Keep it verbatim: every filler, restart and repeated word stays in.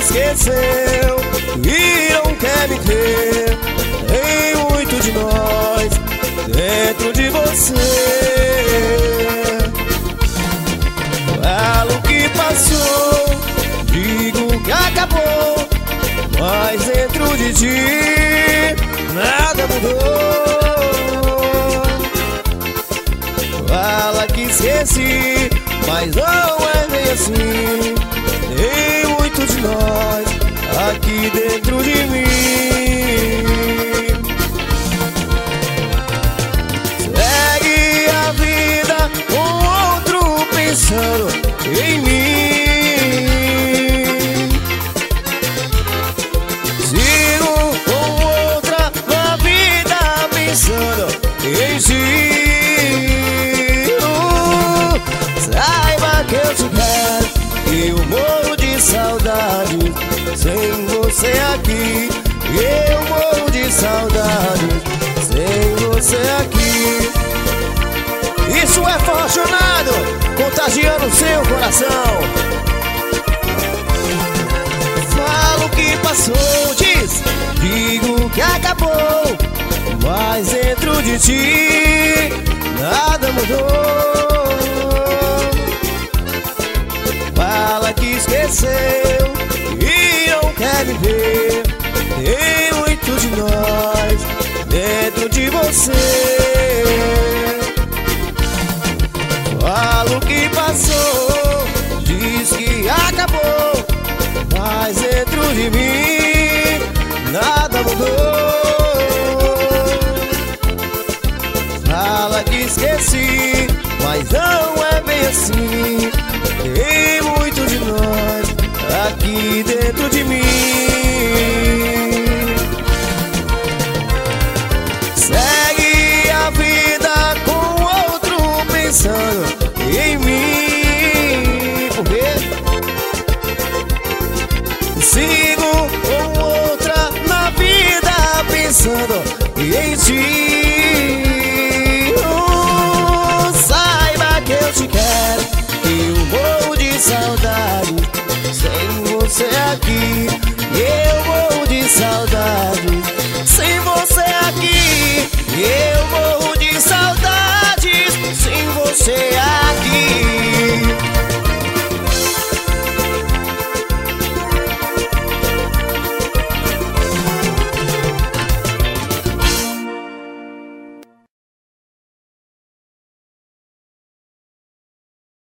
esqueceu e não quer me ter. Tem muito de nós dentro de você. Falo o que passou, digo que acabou, mas dentro de ti nada mudou. Fala que esqueci, mas não é bem assim. Tem muito de nós aqui dentro de mim. Segue a vida com outro pensando em mim. Sigo com outra na vida pensando em ti. Saiba que eu te quero e eu morro de saudade sem você aqui. Eu morro de saudade sem você aqui. Isso é apaixonado, contagiando seu coração. Falo o que passou, diz, digo que acabou, mas dentro de ti nada mudou. Fala que esqueceu e não quer me ver. Tem muito de nós dentro de você. Fala o que passou, diz que acabou, mas dentro de mim nada mudou. Fala que esqueci, mas não é bem assim. Tem muito de nós aqui dentro de mim. Segue a vida com outro pensando em mim. Por quê? Sigo com outra na vida pensando em ti.